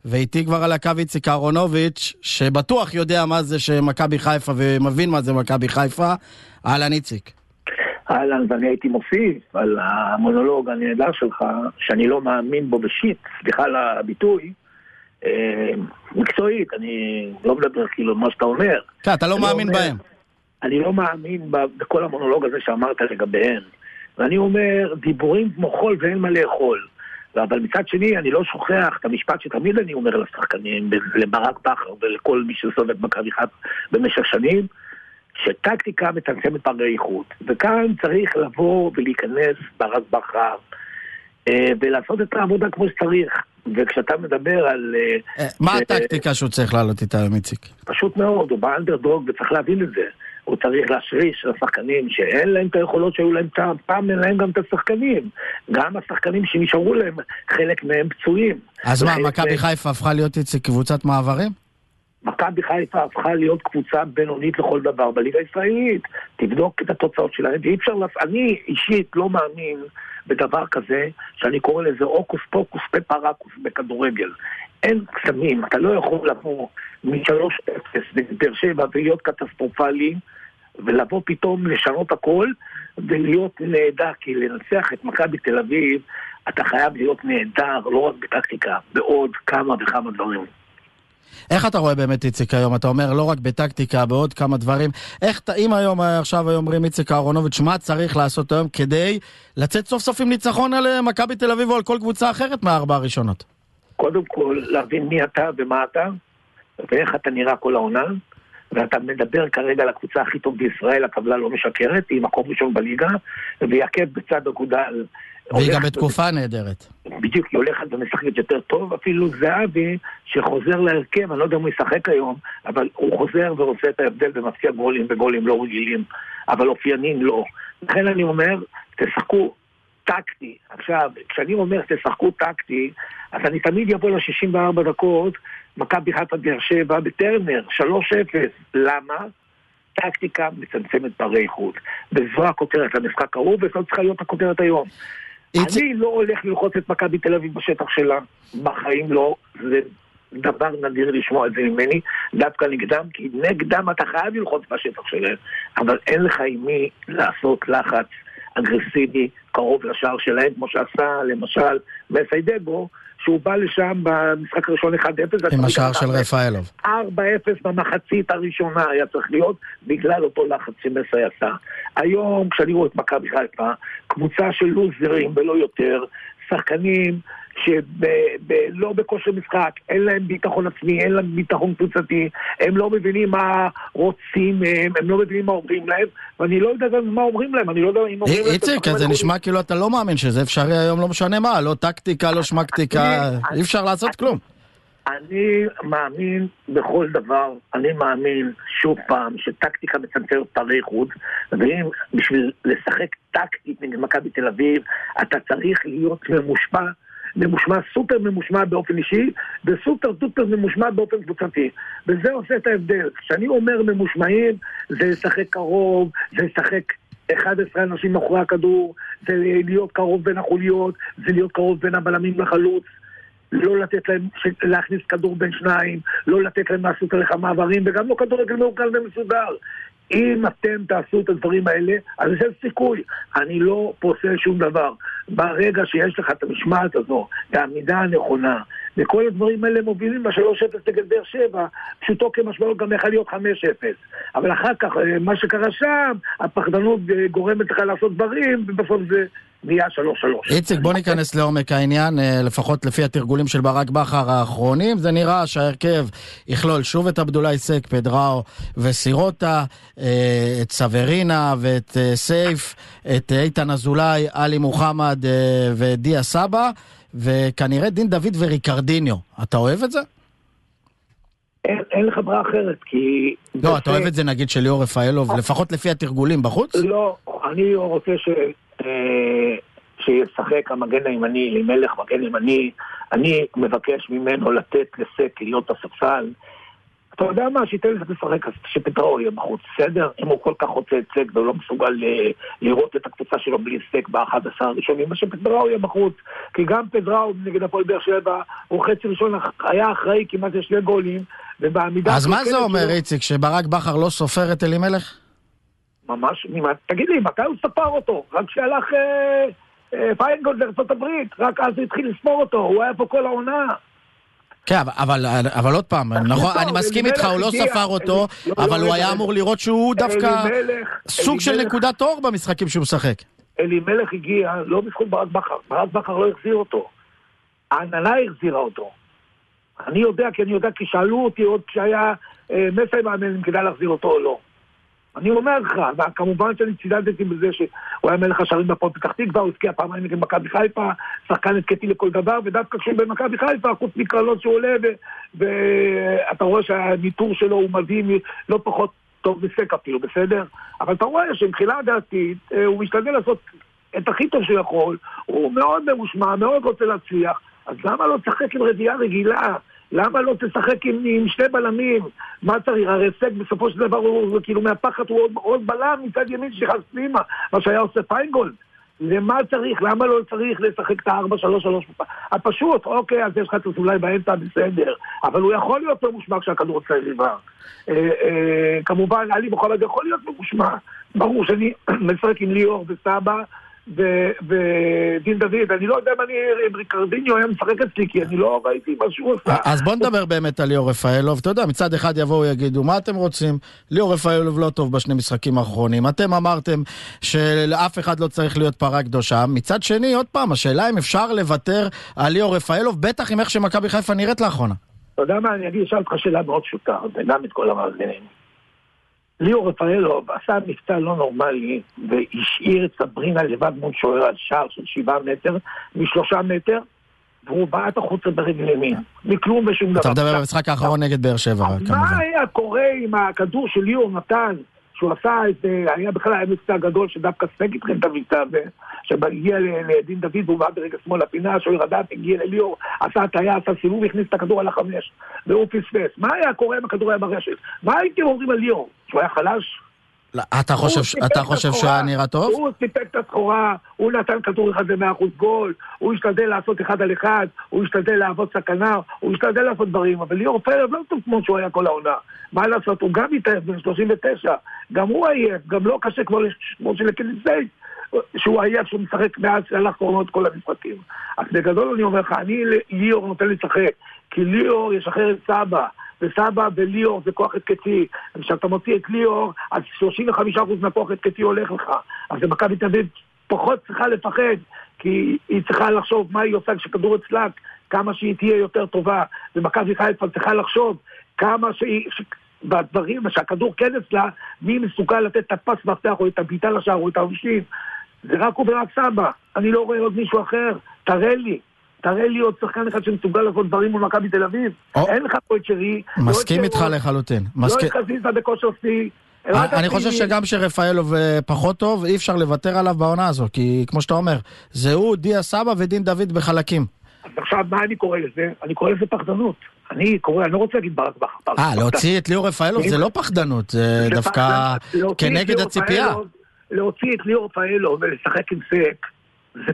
ואיתי כבר על הקו איציק אהרונוביץ', שבטוח יודע מה זה שמכבי חיפה ומבין מה זה מכבי חיפה. אהלן איציק. אהלן, ואני הייתי מוסיף על המונולוג הנהדר שלך, שאני לא מאמין בו בשיט, סליחה על הביטוי, מקצועית, אני לא מדבר כאילו מה שאתה אומר. כן, אתה לא מאמין בהם. אני לא מאמין בכל המונולוג הזה שאמרת לגביהם. ואני אומר, דיבורים כמו חול ואין מה לאכול. אבל מצד שני, אני לא שוכח את המשפט שתמיד אני אומר לשחקנים, לברק בכר ולכל מי שסובב מכבי חיפה במשך שנים, שטקטיקה מצמצמת פערי איכות. וכאן צריך לבוא ולהיכנס ברק בכר, ולעשות את העבודה כמו שצריך. וכשאתה מדבר על... מה הטקטיקה שהוא צריך לעלות איתה, איציק? פשוט מאוד, הוא באנדרדוג וצריך להבין את זה. הוא צריך להשריש לשחקנים שאין להם את היכולות שהיו להם פעם, אין להם גם את השחקנים. גם השחקנים שנשארו להם, חלק מהם פצועים. אז מה, מכבי חיפה הפכה להיות קבוצת מעברים? מכבי חיפה הפכה להיות קבוצה בינונית לכל דבר בליגה הישראלית. תבדוק את התוצאות שלהם, ואי אפשר אני אישית לא מאמין בדבר כזה, שאני קורא לזה אוקוס פוקוס פפרקוס בכדורגל. אין קסמים, אתה לא יכול לבוא מ-3-0 באר שבע ולהיות קטסטרופלי, ולבוא פתאום לשנות הכל, ולהיות נהדר, כי לנצח את מכבי תל אביב, אתה חייב להיות נהדר, לא רק בטקטיקה, בעוד כמה וכמה דברים. איך אתה רואה באמת איציק היום? אתה אומר לא רק בטקטיקה, בעוד כמה דברים. איך אם היום, עכשיו אומרים איציק אהרונוביץ', מה צריך לעשות היום כדי לצאת סוף סוף עם ניצחון על מכבי תל אביב או על כל קבוצה אחרת מהארבע הראשונות? קודם כל, להבין מי אתה ומה אתה, ואיך אתה נראה כל העונה, ואתה מדבר כרגע על הקבוצה הכי טוב בישראל, הקבלה לא משקרת, היא מקום ראשון בליגה, ויקב בצד אגודל. והיא גם בתקופה נהדרת. בדיוק, היא הולכת ומשחקת יותר טוב, אפילו זהבי שחוזר להרכב, אני לא יודע אם הוא ישחק היום, אבל הוא חוזר ועושה את ההבדל ומפציע גולים וגולים לא רגילים, אבל אופיינים לא. לכן אני אומר, תשחקו טקטי. עכשיו, כשאני אומר תשחקו טקטי, אז אני תמיד יבוא ל-64 דקות, מכבי חיפה באר שבע בטרנר, 3-0. למה? טקטיקה מצמצמת פערי איכות. וזו הכותרת למשחק קרוב, וזו צריכה להיות הכותרת היום. אני לא הולך ללחוץ את מכבי תל אביב בשטח שלה, בחיים לא, זה דבר נדיר לשמוע את זה ממני, דווקא נגדם, כי נגדם אתה חייב ללחוץ בשטח שלהם, אבל אין לך עם מי לעשות לחץ אגרסיבי קרוב לשער שלהם, כמו שעשה למשל מסיידגו, שהוא בא לשם במשחק הראשון 1-0. עם השער של רפאלוב. 4-0 במחצית הראשונה היה צריך להיות, בגלל אותו לחץ שמסי עשה. היום, כשאני רואה את מכבי חיפה, קבוצה של לוזרים ולא יותר, שחקנים שלא בכושר משחק, אין להם ביטחון עצמי, אין להם ביטחון קבוצתי, הם לא מבינים מה רוצים מהם, הם לא מבינים מה אומרים להם, ואני לא יודע גם מה אומרים להם, אני לא יודע אם אומרים להם... איציק, זה נשמע כאילו אתה לא מאמין שזה אפשרי היום, לא משנה מה, לא טקטיקה, לא שמקטיקה, אי אפשר לעשות כלום. אני מאמין בכל דבר, אני מאמין שוב פעם שטקטיקה מצמצמת פערי איכות, ואם בשביל לשחק טקטית נגד מכבי תל אביב, אתה צריך להיות ממושמע, סופר ממושמע באופן אישי, וסופר ממושמע באופן קבוצתי. וזה עושה את ההבדל. כשאני אומר ממושמעים, זה לשחק קרוב, זה לשחק 11 אנשים מאחורי הכדור, זה להיות קרוב בין החוליות, זה להיות קרוב בין הבלמים לחלוץ, לא לתת להם להכניס כדור בין שניים, לא לתת להם לעשות עליך מעברים, וגם לא כדורגל מעוקל ומסודר. אם אתם תעשו את הדברים האלה, אז יש סיכוי. אני לא פוסל שום דבר. ברגע שיש לך את המשמעת הזו, את העמידה הנכונה, וכל הדברים האלה מובילים ב-3-0 נגד באר שבע, פשוטו כמשמעות גם יכול להיות 5-0. אבל אחר כך, מה שקרה שם, הפחדנות גורמת לך לעשות דברים, ובסוף זה נהיה 3-3. איציק, בוא ניכנס לעומק העניין, לפחות לפי התרגולים של ברק בכר האחרונים, זה נראה שההרכב יכלול שוב את עבדולאי סק, פדראו וסירוטה, את סברינה ואת סייף, את איתן אזולאי, אלי מוחמד ודיה סבא, וכנראה דין דוד וריקרדיניו. אתה אוהב את זה? אין לך ברירה אחרת, כי... לא, אתה אוהב את זה נגיד של ליאור רפאלוב, לפחות לפי התרגולים בחוץ? לא, אני רוצה שישחק המגן הימני, למלך מגן הימני, אני מבקש ממנו לתת לסק להיות הספסל. אתה יודע מה, שייתן לך לשחק, אז שפטראו יהיה בחוץ, בסדר? אם הוא כל כך רוצה הישג והוא לא מסוגל לראות את הקבוצה שלו בלי הישג ב-11 הראשונים, אז שפטראו יהיה בחוץ, כי גם פטראו נגד הפועל באר שבע, הוא חצי ראשון היה אחראי כמעט לשני גולים, ובעמידה... אז מה זה אומר, איציק, שברק בכר לא סופר את אלימלך? ממש, תגיד לי, מתי הוא ספר אותו? רק כשהלך פיינגולד לארצות הברית, רק אז הוא התחיל לספור אותו, הוא היה פה כל העונה. כן, אבל עוד פעם, נכון, אני מסכים איתך, הוא לא ספר אותו, אבל הוא היה אמור לראות שהוא דווקא סוג של נקודת אור במשחקים שהוא משחק. אלימלך הגיע לא בזכות ברק בכר, ברק בכר לא החזיר אותו. ההנהלה החזירה אותו. אני יודע, כי שאלו אותי עוד כשהיה מסי מאמן אם כדאי להחזיר אותו או לא. אני אומר לך, כמובן שאני צידדתי בזה שהוא היה מלך השערים בפועל פתח תקווה, הוא הזכיע פעמיים נגד מכבי חיפה, שחקן התקפי לכל דבר, ודווקא כשהוא במכבי חיפה, חוץ מקרנות שהוא עולה, ואתה רואה שהניטור שלו הוא מדהים, לא פחות טוב מסק אפילו, בסדר? אבל אתה רואה שמתחילה דעתית, הוא משתדל לעשות את הכי טוב שהוא יכול, הוא מאוד ממושמע, מאוד רוצה להצליח, אז למה לא תשחק עם רביעייה רגילה? למה לא תשחק עם שני בלמים? מה צריך? הרי הישג בסופו של דבר הוא כאילו מהפחד, הוא עוד בלם מצד ימין שחס פנימה, מה שהיה עושה פיינגולד. למה צריך? למה לא צריך לשחק את ה-4-3-3? הפשוט, אוקיי, אז יש לך את אולי באמצע בסדר, אבל הוא יכול להיות ממושמע כשהכדור רוצה ריבה. כמובן, עלי מוחמד יכול להיות ממושמע. ברור שאני משחק עם ליאור וסבא, ודין דוד, אני לא יודע אם ריקרדיניו היה משחק אצלי, כי אני לא ראיתי מה שהוא עושה. אז בוא נדבר באמת על ליאור רפאלוב. אתה יודע, מצד אחד יבואו יגידו, מה אתם רוצים? ליאור רפאלוב לא טוב בשני משחקים האחרונים. אתם אמרתם שלאף אחד לא צריך להיות פרה קדושה. מצד שני, עוד פעם, השאלה אם אפשר לוותר על ליאור רפאלוב, בטח עם איך שמכבי חיפה נראית לאחרונה. אתה יודע מה, אני אשאל אותך שאלה מאוד פשוטה, וגם את כל המאזינים. ליאור רפאלוב עשה מבצע לא נורמלי והשאיר את סברינה לבד מול שוער על שער של 7 מטר מ3 מטר, והוא בעט החוצה ברגל ימין מכלום ושום דבר. אתה מדבר במשחק האחרון נגד באר שבע. מה היה קורה עם הכדור של ליאור נתן, שהוא עשה את, היה בכלל היה מבצע גדול שדווקא ספק איתכם את המבצע, שהגיע לדין דוד והוא בא ברגע שמאל לפינה, שוער הדעת הגיע לליאור, עשה הטעיה, עשה סיבוב, הכניס את הכדור על 5 והוא פספס. מה היה קורה אם הכדור היה ברשת? מה הייתם אומרים על ליאור? שהוא היה חלש? אתה חושב שהיה נראה טוב? הוא סיפק את הסחורה, הוא נתן כדור אחד ל100% גול, הוא השתדל לעשות 1 על 1, הוא השתדל לעבוד סכנה, הוא השתדל לעשות דברים, אבל ליאור רפאלוב לא טוב כמו שהוא היה כל העונה. מה לעשות? הוא גם התעייף בן 39, גם הוא עייף, גם לא קשה כמו של קליסי, שהוא עייף שהוא משחק מאז שהלך קורנות כל המשחקים. אז בגדול אני אומר לך, אני ליאור נותן לשחק, כי ליאור ישחרר את סבא, וסבא וליאור זה כוח התקפי, וכשאתה מוציא את ליאור, אז 35% מהכוח התקפי הולך לך, אז מכבי תל אביב פחות צריכה לפחד, כי היא צריכה לחשוב מה היא עושה כשכדור אצלה, כמה שהיא תהיה יותר טובה, ומכבי חיפה צריכה לחשוב כמה שהיא, בדברים שהכדור כן אצלה, מי מסוגל לתת את הפס מפתח או את הביטה לשער או את האושים, זה רק הוא ורק סבא, אני לא רואה עוד מישהו אחר, תראה לי עוד שחקן אחד שמסוגל לעשות דברים מול מכבי תל אביב. אין לך פה את שרי. מסכים איתך לחלוטין. לא את חזיזה בכושר שיא. אני חושב שגם שרפאלוב פחות טוב, אי אפשר לוותר עליו בעונה הזו, כי כמו שאתה אומר, זהו דיה סבא ודין דוד בחלקים. אז עכשיו, מה אני קורא לזה? אני קורא לזה פחדנות. אני לא רוצה להגיד ברק בכר. להוציא את ליאור רפאלוב זה לא פחדנות, זה דווקא כנגד הציפייה. להוציא את ליאור רפאלוב ולשחק עם סק, זה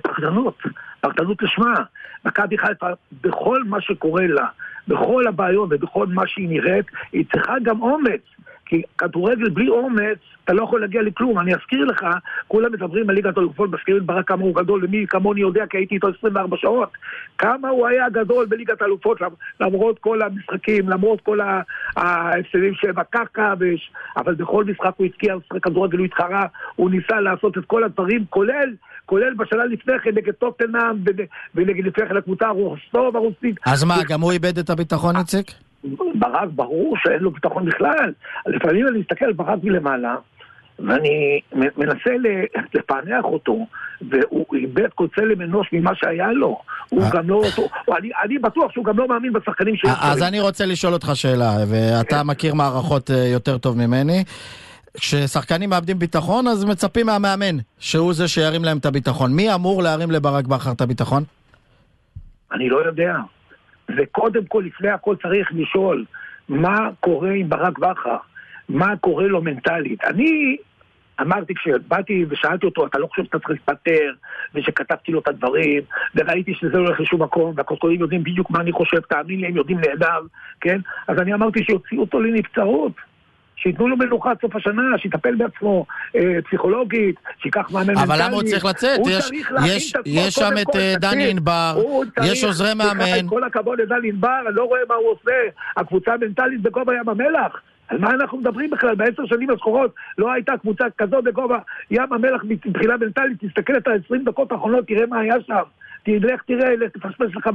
פחדנות לשמה. מכבי חיפה, בכל מה שקורה לה, בכל הבעיות ובכל מה שהיא נראית, היא צריכה גם אומץ. כי כדורגל בלי אומץ, אתה לא יכול להגיע לכלום. אני אזכיר לך, כולם מדברים על ליגת האלופות, מזכירים ברק כמה הוא גדול, ומי כמוני יודע, כי הייתי איתו 24 שעות, כמה הוא היה גדול בליגת האלופות, למרות כל המשחקים, למרות כל ההפסדים שבקרקע, אבל בכל משחק הוא התקיע, כדורגל הוא התחרה, הוא ניסה לעשות את כל הדברים, כולל בשנה לפני כן, נגד טוטנהאם, ונגד לפני כן לקבוצה הרוסטוב, הרוסית. אז מה, גם הוא איבד את הביטחון, איציק? ברק ברור שאין לו ביטחון בכלל. לפעמים אני מסתכל על ברק מלמעלה, ואני מנסה לפענח אותו, והוא איבד כל צלם אנוש ממה שהיה לו. הוא גם לא, אני בטוח שהוא גם לא מאמין בשחקנים שיש. אז אני רוצה לשאול אותך שאלה, ואתה מכיר מערכות יותר טוב ממני. כששחקנים מאבדים ביטחון, אז מצפים מהמאמן שהוא זה שירים להם את הביטחון. מי אמור להרים לברק בכר את הביטחון? אני לא יודע. וקודם כל, לפני הכל צריך לשאול, מה קורה עם ברק בכר? מה קורה לו מנטלית? אני אמרתי, כשבאתי ושאלתי אותו, אתה לא חושב שאתה צריך להתפטר, ושכתבתי לו את הדברים, וראיתי שזה לא הולך לשום מקום, והכותבים יודעים בדיוק מה אני חושב, תאמין לי, הם יודעים נהדר, כן? אז אני אמרתי שיוציאו אותו לנבצרות, שיתנו לו מנוחה עד סוף השנה, שיטפל בעצמו פסיכולוגית, שיקח מאמן מנטלי. אבל למה הוא צריך לצאת? יש שם את דני ענבר, יש עוזרי מאמן. כל הכבוד לדני ענבר, אני לא רואה מה הוא עושה. הקבוצה המנטלית בגובה ים המלח. על מה אנחנו מדברים בכלל? ב10 שנים השחורות לא הייתה קבוצה כזאת בגובה ים המלח מבחינה מנטלית. תסתכל את ה-20 דקות האחרונות, תראה מה היה שם. תראה, תפספס לך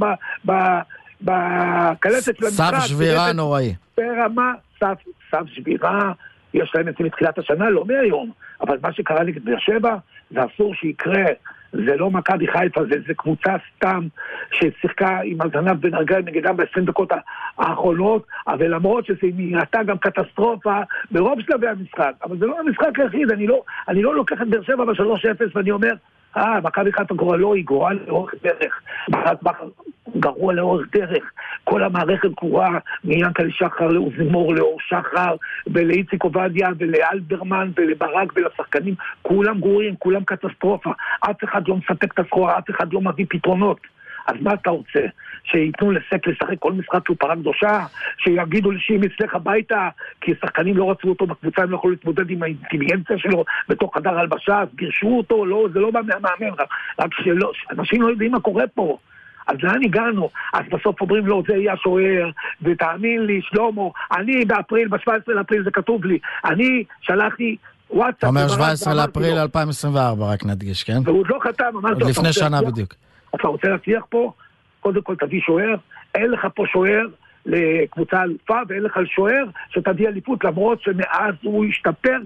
בקלטת של המשחק. סף שבירה נוראי. ברמה, סף שבירה, יש להם את זה מתחילת השנה, לא מהיום. אבל מה שקרה לי באר שבע, זה אסור שיקרה. זה לא מכבי חיפה, זה קבוצה סתם ששיחקה עם הזנב בין הרגליים נגדם ב-20 דקות האחרונות, אבל למרות שזה נראתה גם קטסטרופה ברוב שלבי המשחק. אבל זה לא המשחק היחיד, אני לא לוקח את באר שבע ב-3-0 ואני אומר, מכבי חיפה גורלו היא גורל לאורך דרך. גרוע לאורך דרך. כל המערכת גרועה, מיאנקל שחר לאוזמור, לאור שחר, ולאיציק עובדיה, ולאלברמן, ולברק, ולשחקנים. כולם גרועים, כולם קטסטרופה. אף אחד לא מספק את הסחורה, אף אחד לא מביא פתרונות. אז מה אתה רוצה? שיתנו לסק לשחק כל משחק שהוא פרה קדושה? שיגידו לי שאם יצלח הביתה, כי שחקנים לא רצו אותו בקבוצה, הם לא יכולו להתמודד עם האינטליגנציה שלו בתוך חדר הלבשה, אז גירשו אותו, לא, זה לא בא מהמאמן, רק אנשים לא יודעים מה קורה פה. אז לאן הגענו? אז בסוף אומרים לו, זה יהיה השוער, ותאמין לי, שלמה, אני באפריל, ב-17 לאפריל זה כתוב לי, אני שלחתי וואטסאפ. אומר 17 לאפריל 2024, רק נדגיש, כן? והוא לא חתם, עוד לפני שנה בדיוק. אתה רוצה להצליח פה? קודם כל תביא שוער, אין לך פה שוער לקבוצה אלופה, ואין לך שוער שתביא אליפות, למרות שמאז הוא השתפר,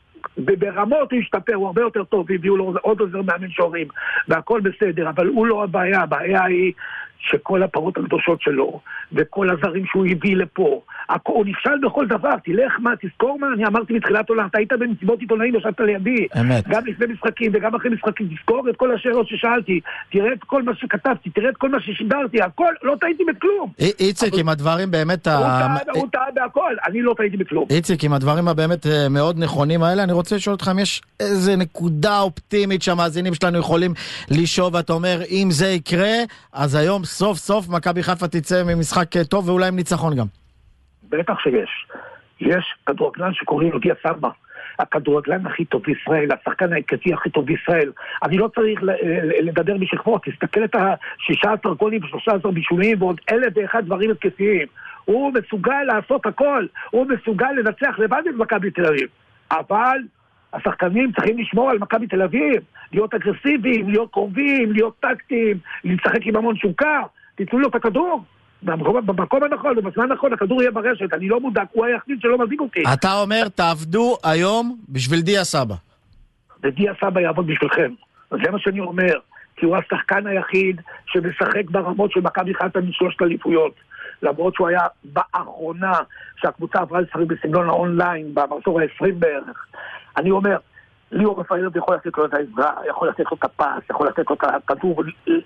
ברמות הוא השתפר, הוא הרבה יותר טוב, והביאו לו עוד עוזר מאמן שוערים, והכל בסדר, אבל הוא לא הבעיה, הבעיה היא שכל הפרות הקדושות שלו, וכל הזרים שהוא הביא לפה, הוא נפשל בכל דבר, תלך מה, תזכור מה, אני אמרתי מתחילת עולם, אתה היית במסיבות עיתונאים, ישבת לידי, אמת. גם לפני משחקים וגם אחרי משחקים, תזכור את כל השאלות ששאלתי, תראה את כל מה שכתבתי, תראה את כל מה ששידרתי, הכל, לא טעיתי בכלום. איציק, עם הדברים באמת... הוא טעה בהכל, אני לא טעיתי בכלום. איציק, עם הדברים הבאמת מאוד נכונים האלה, אני רוצה לשאול אותך אם יש איזה נקודה אופטימית שהמאזינים שלנו יכולים לשאוב, ואתה אומר, אם זה יקרה, אז היום סוף סוף מכבי חיפה תצא ממשחק טוב ואולי עם ניצחון גם. בטח שיש. יש כדורגלן שקוראים לו דיה סבא. הכדורגלן הכי טוב בישראל, השחקן ההתקפי הכי טוב בישראל. אני לא צריך לדבר משכבות, תסתכל את ה-16 גולים ו-13 בישולים ועוד 1,001 דברים התקפיים. הוא מסוגל לעשות הכל, הוא מסוגל לנצח לבד את מכבי תל אביב. אבל השחקנים צריכים לשמור על מכבי תל אביב, להיות אגרסיביים, להיות קרובים, להיות טקטיים, לשחק עם המון שוקה, תיתנו לו את הכדור. במקום הנכון, ובזמן הנכון, הכדור יהיה ברשת, אני לא מודע, הוא היחיד שלא מזיק אותי. אתה אומר, תעבדו היום בשביל דיה סבא. ודיה סבא יעבוד בשבילכם. זה מה שאני אומר, כי הוא השחקן היחיד שמשחק ברמות של מכבי חיפה משלושת אליפויות. למרות שהוא היה באחרונה שהקבוצה עברה לשחק בסגנון האונליין, במחזור ה-20 בערך. אני אומר, ליאור רפאלוב יכול לתת לו את העזרה, יכול לתת לו את הפס, יכול לתת לו את הכדור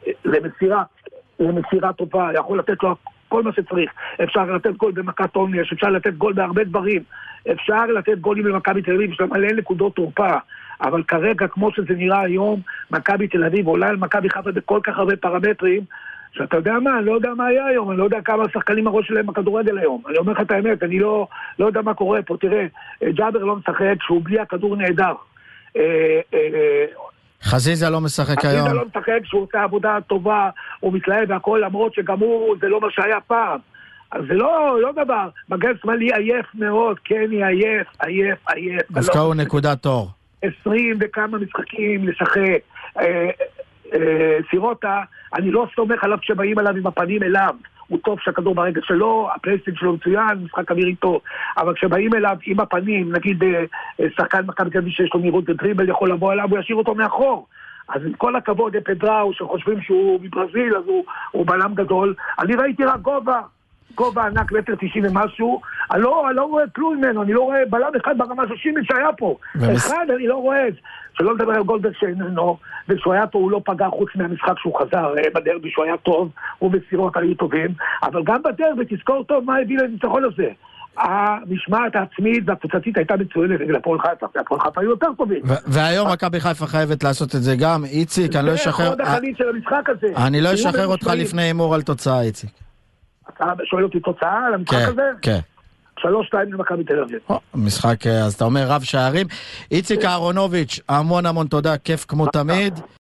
למסירה טובה, יכול לתת לו כל מה שצריך. אפשר לתת גול במכת עונש, אפשר לתת גול בהרבה דברים, אפשר לתת גולים למכבי תל אביב, יש לה מלא נקודות תורפה, אבל כרגע, כמו שזה נראה היום, מכבי תל אביב עולה על מכבי חיפה בכל כך הרבה פרמטרים, שאתה יודע מה, אני לא יודע מה היה היום, אני לא יודע כמה השחקנים הראש שלהם בכדורגל היום, אני אומר לך את האמת, אני לא יודע מה קורה פה, תראה, ג'אבר לא משחק, שהוא בלי הכדור נהדר. חזיזה לא משחק היום. חזיזה לא משחק, שהוא עושה עבודה טובה, הוא מתלהב והכל, למרות שגם הוא, זה לא מה שהיה פעם. אז זה לא דבר, מגן שמאלי עייף מאוד, כן, עייף. דווקא הוא נקודת אור. 20 וכמה משחקים לשחק. סירוטה, אני לא סומך עליו כשבאים עליו עם הפנים אליו. הוא טוב שהכדור ברגע שלו, הפלייסטינג שלו מצוין, משחק אוויר איתו, אבל כשבאים אליו עם הפנים, נגיד שחקן מכבי תל אביב שיש לו מהירות ודריבל יכול לבוא אליו, הוא ישאיר אותו מאחור. אז עם כל הכבוד פדראו, שחושבים שהוא מברזיל, אז הוא בלם גדול, אני ראיתי רק גובה. גובה ענק, מטר 90 ומשהו, אני לא רואה כלום ממנו, אני לא רואה בלם אחד ברמה של שימי שהיה פה. אחד אני לא רואה, שלא מדבר על גולדברג שאיננו, וכשהוא היה פה הוא לא פגע חוץ מהמשחק שהוא חזר בדרבי, שהוא היה טוב, ובסירות היו טובים, אבל גם בדרבי, תזכור טוב מה הביא לניצחון הזה. המשמעת העצמית והקבוצתית הייתה מצוינת נגד הפועל חיפה, הפועל חיפה היו יותר טובים. והיום מכבי חיפה חייבת לעשות את זה גם. איציק, אני לא אשחרר... זה חוד החנית של המשחק הזה. אני לא אשחרר אותך לפני הימור על תוצאה, איציק. אתה שואל אותי תוצאה על המשחק הזה? כן. 3-2 למכבי תל אביב. משחק, אז אתה אומר רב שערים. איציק אהרונוביץ', המון תודה, כיף כמו תמיד.